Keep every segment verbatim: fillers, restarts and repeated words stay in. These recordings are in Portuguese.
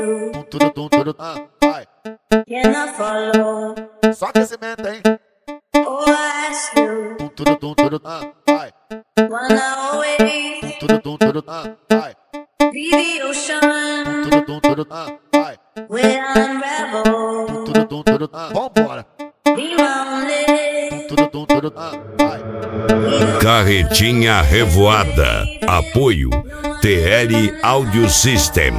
you. Tudo, tudo, tudo, ah, vai. Can I follow? Só aquecimento, hein? Oh, I ask you. Tudo, tudo, tudo, ah, vai. Wanna always Tudo, tudo, tudo, ah, vai. be the ocean Tudo, tudo, tudo, ah, vai. where I unravel. Tudo, tudo, tudo, ah, vambora. Be lonely. Tudo, tudo, tudo, ah, vai. Carretinha Revoada. Apoio T L Audio System.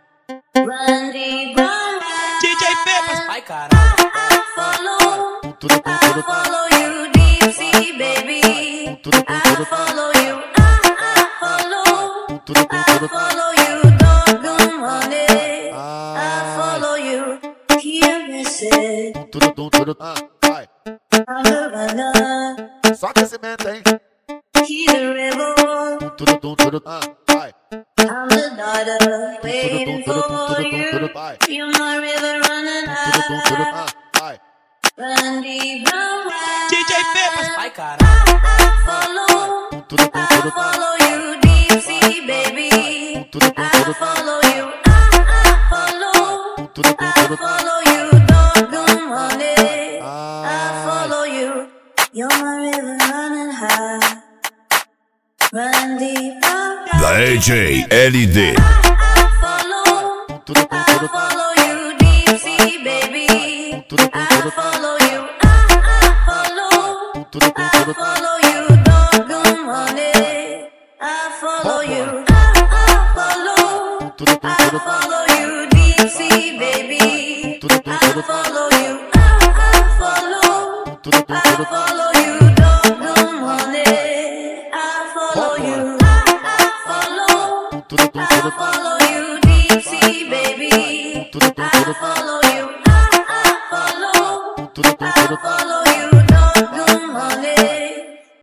Run deep, run wide. D J Pepas. Ai, caralho. I follow. Tudo, tudo, I tudo, ah, follow you deep sea, baby. tudo, tudo, I tudo, ah, follow you. I, I follow. tudo, tudo, I tudo, ah, follow you, doggone money. I follow you. Hear me say, tudo, tudo, tudo, ah, vai. I'm the runner. Só aquecimento, hein? Hear the river. Tudo, tudo, tudo, ah, vai. I'm the daughter waiting tudo, tudo, for tudo, you. tudo, vai. Feel my river running Tudo, tudo, tudo, high. ah, vai. Run deep, run wide. D J Pepas. Ai, caralho. I follow. Tudo, tudo, I tudo, ah, follow you deep sea, baby. tudo, tudo, I tudo, ah, follow you. I, I follow. tudo, tudo, I tudo, ah, follow you, doggone money. I follow you. You're my river running high. Run deep, run wide. Da E J L D. I follow. tudo, tudo, I tudo, ah, follow you deep sea, baby. tudo, tudo, I tudo, ah, follow you. I, I follow. tudo, tudo, I tudo, ah, follow you, doggone money. I follow you. I, I follow. tudo, tudo, I tudo, ah, follow you deep sea, baby. tudo, tudo, I tudo, ah, follow you. I, I follow. tudo, tudo, I tudo, ah, follow you, doggone money. I follow you. I, I follow. tudo, tudo, I tudo, ah, follow you deep sea, baby. tudo, tudo, I tudo, ah, follow